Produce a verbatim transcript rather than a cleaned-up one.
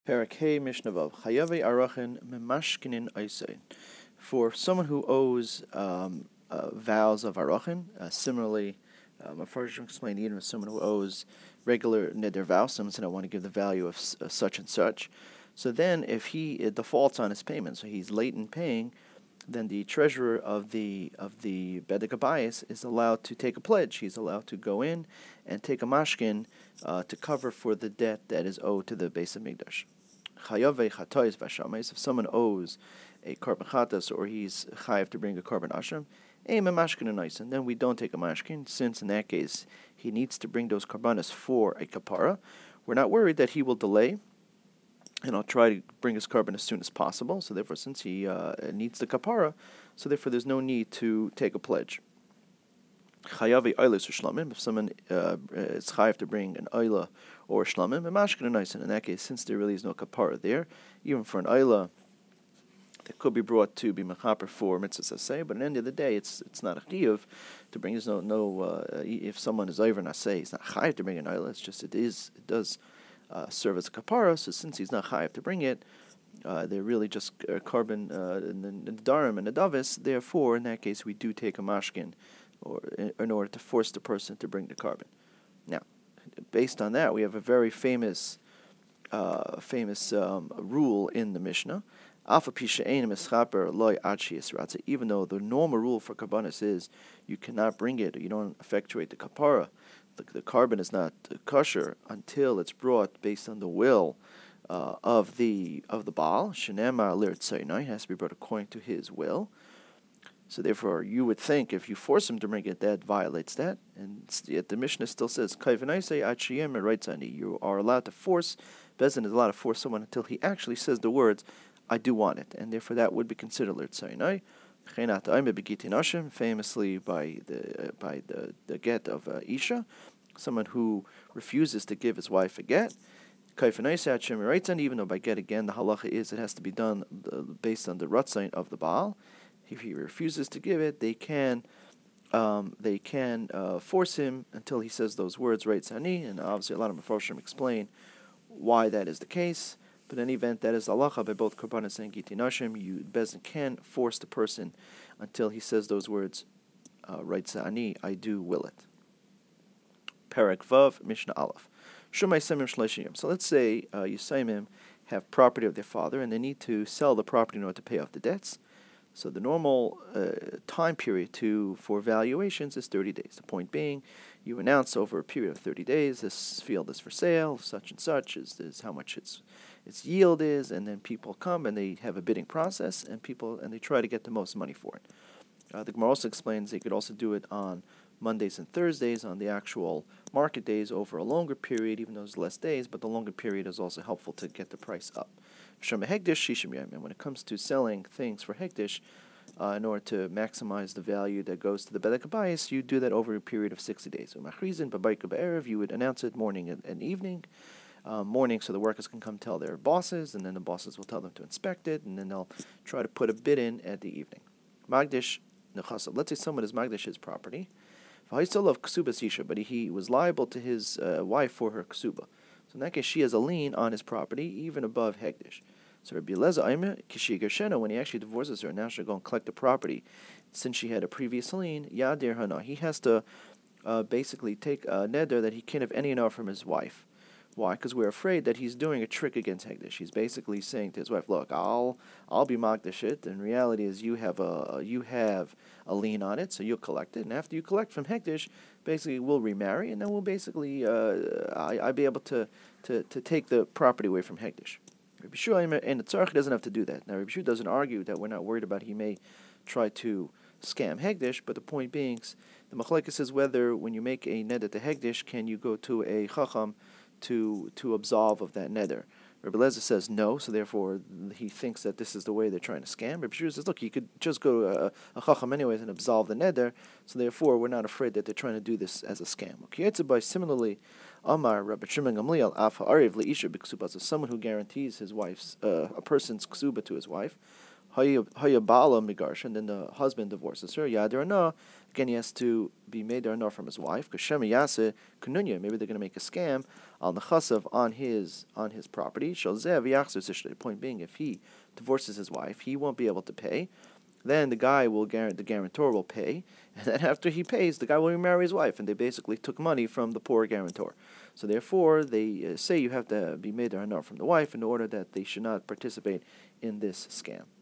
Parakeh Mishnavav Chayave Arachin Memashkinin Aisain. For someone who owes um, uh, vows of Arachin, uh, similarly, um, first explain even with someone who owes regular neder vows, someone said I want to give the value of uh, such and such. So then, if he uh, defaults on his payment, so he's late in paying, then the treasurer of the of the Bedek Abayis is allowed to take a pledge. He's allowed to go in and take a mashkin uh, to cover for the debt that is owed to the Beis Hamikdash. Chayave chatois v'shamais. If someone owes a korban chatas or he's chayav to bring a korban ashram, aim a mashkin and then we don't take a mashkin, since in that case he needs to bring those korbanos for a kapara. We're not worried that he will delay, and I'll try to bring his korban as soon as possible. So therefore, since he uh, needs the kapara, so therefore there's no need to take a pledge. Chayav eilis or shlamim. If someone uh, is chayav to bring an oila or shlamim, a mashkin and in that case, since there really is no kapara there, even for an oila that could be brought to be mechaper for mitzvah asay, but at the end of the day, it's it's not a chiyuv to bring. There's no no uh, if someone is over asay, he's not chayav to bring an oila. It's just it is it does uh, serve as a kapara. So since he's not chayav to bring it, uh, they're really just uh, carbon uh, in, the, in the darim and the davis. Therefore, in that case, we do take a mashkin, or in, in order to force the person to bring the carbon. Now, based on that, we have a very famous uh, famous um, rule in the Mishnah. Even though the normal rule for karbanis is you cannot bring it, or you don't effectuate the kapara, the, the carbon is not kosher until it's brought based on the will uh, of the of the Baal. Shenema lir tzaynai, has to be brought according to his will. So therefore, you would think if you force him to bring it, that violates that. And yet the Mishnah still says, you are allowed to force, Bezin is allowed to force someone until he actually says the words, I do want it. And therefore that would be considered l'tzaynai. Famously by the by the, the get of uh, Isha, someone who refuses to give his wife a get. And even though by get again, the halacha is it has to be done based on the ratzain of the Baal. If he refuses to give it, they can um, they can uh, force him until he says those words, right, Sani, and obviously a lot of Mefarshim explain why that is the case. But in any event, that is halacha by both Korbanos and Giti Nashim. You Bezin can force the person until he says those words, uh, right, Sani, I do will it. Perek Vav, Mishnah Aleph. Shumay Semim Shleshiyim. So let's say uh, Yusaimim have property of their father, and they need to sell the property in order to pay off the debts. So the normal uh, time period to for valuations is thirty days. The point being, you announce over a period of thirty days, this field is for sale, such and such is, is how much its its yield is, and then people come and they have a bidding process, and people and they try to get the most money for it. Uh, the Gemara also explains they could also do it on Mondays and Thursdays, on the actual market days over a longer period, even though there's less days, but the longer period is also helpful to get the price up. And when it comes to selling things for hekdesh, uh, in order to maximize the value that goes to the Bedek Abayis, you do that over a period of sixty days. So you would announce it morning and, and evening. Uh, morning, so the workers can come tell their bosses, and then the bosses will tell them to inspect it, and then they'll try to put a bid in at the evening. Magdish nechasa. Let's say someone is magdish his property. Still of ksuba sisha, but he was liable to his uh, wife for her ksuba. So in that case, she has a lien on his property, even above hekdesh. So Rabbi Eliezer Aimer Kishi Gershena, when he actually divorces her, now she'll go and collect the property. Since she had a previous lien, Yadir Hana, he has to uh, basically take a neder that he can't have any enough from his wife. Why? Because we're afraid that he's doing a trick against hekdesh. He's basically saying to his wife, "Look, I'll I'll be magdish it." And reality is, you have a you have a lien on it, so you'll collect it. And after you collect from hekdesh, basically we'll remarry, and then we'll basically uh, I I'll be able to, to, to take the property away from hekdesh. Rabbi Shua and the tzarech doesn't have to do that. Now Rabbi Shua doesn't argue that we're not worried about he may try to scam hekdesh, but the point being, the machlekes is whether when you make a neder to hekdesh, can you go to a chacham to to absolve of that neder. Rabbi Eliezer says no, so therefore he thinks that this is the way they're trying to scam. Rabbi Shua says, look, you could just go to a, a chacham anyways and absolve the neder, so therefore we're not afraid that they're trying to do this as a scam. Okay, by similarly, Amar Rabbi Shimon Gamliel Af Ha'ariv Leisha B'Ksuba, so someone who guarantees his wife's uh, a person's ksuba to his wife. Hayabala migarsh, and then the husband divorces her. Yadirana, again he has to be made darana from his wife. Kashema yase kununya. Maybe they're going to make a scam al nechasav on his on his property. Shalzev yachzer sishlei. The point being, if he divorces his wife, he won't be able to pay. Then the guy will guarantee, the guarantor will pay, and then after he pays, the guy will remarry his wife, and they basically took money from the poor guarantor. So therefore, they uh, say you have to be made darana from the wife in order that they should not participate in this scam.